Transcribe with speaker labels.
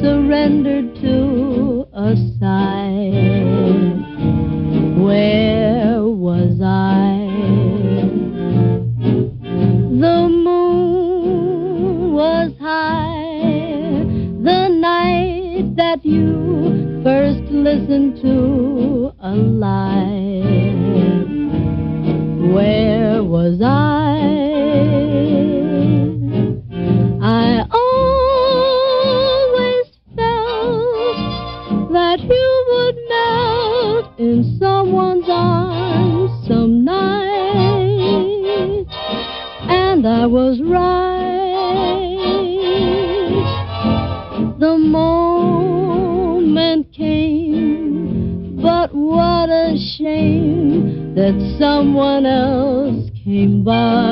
Speaker 1: surrendered to a sigh. Where was I? The moon was high the night that you first listened to a lie. Where was I? I always felt that you would melt in someone's arms some night, and I was right. The moment came, but what a shame that someone else came by.